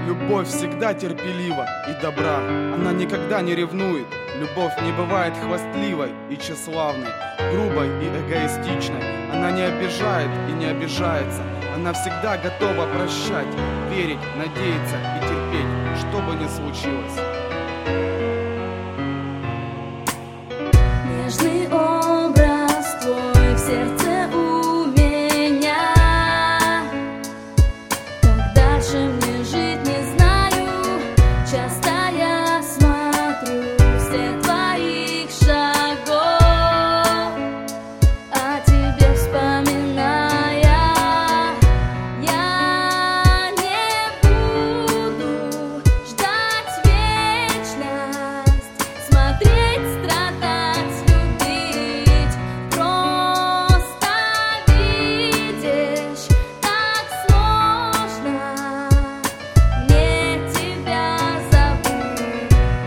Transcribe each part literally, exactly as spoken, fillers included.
Любовь всегда терпелива и добра. Она никогда не ревнует. Любовь не бывает хвастливой и тщеславной, грубой и эгоистичной. Она не обижает и не обижается. Она всегда готова прощать, верить, надеяться и терпеть, что бы ни случилось. Нежный образ твой в сердце у меня. Как дальше мне жить, не знаю. Часто я смотрю след твоих шагов, о тебе вспоминая. Я не буду ждать вечность, смотреть, страдать, любить. Просто видишь, так сложно мне тебя забыть.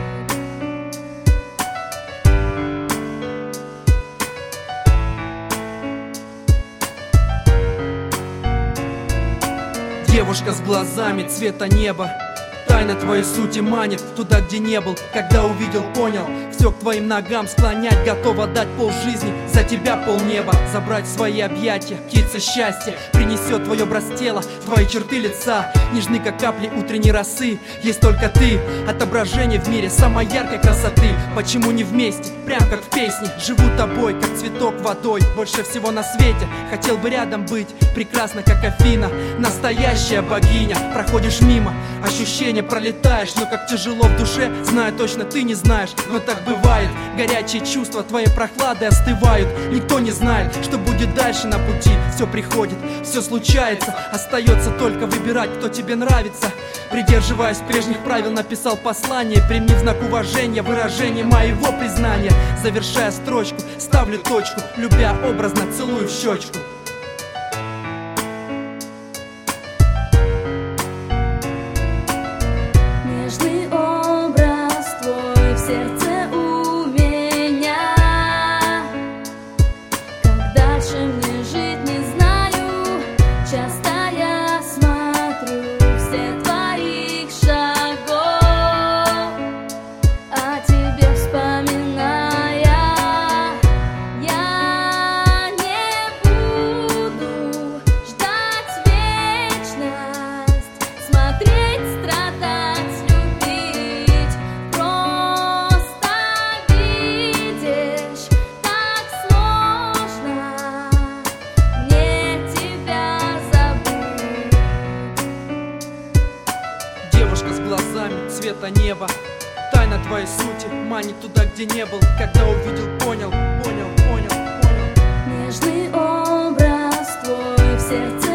Девушка с глазами цвета неба, тайна твоей сути манит туда, где не был. Когда увидел, понял, все к твоим ногам склонять. Готова дать полжизни, за тебя полнеба. Забрать в свои объятия, птица счастья принесет твое образ тела, твои черты лица, нежны, как капли утренней росы. Есть только ты, отображение в мире самой яркой красоты. Почему не вместе, прям как в песне? Живу тобой, как цветок водой. Больше всего на свете хотел бы рядом быть, прекрасно, как Афина, настоящая богиня. Проходишь мимо, ощущение пролетаешь, но как тяжело в душе, знаю точно, ты не знаешь. Но так бывает, горячие чувства твоей прохлады остывают. Никто не знает, что будет дальше на пути. Все приходит, все случается, остается только выбирать, кто тебе нравится. Придерживаясь прежних правил, написал послание. Прими в знак уважения выражение моего признания. Завершая строчку, ставлю точку, любя образно, целую в щечку. Нежный образ твой в сердце у меня. Как дальше мне жить, не знаю. Часто я смотрю все твоих шагов, о тебе вспоминая. Я не буду ждать вечность, смотреть, страдать, любить. Просто видишь, так сложно мне тебя забыть. Девушка с глазами цвета неба, тайна твоей сути манит туда, где не был. Когда увидел, понял, понял, понял, понял. Нежный образ твой в сердце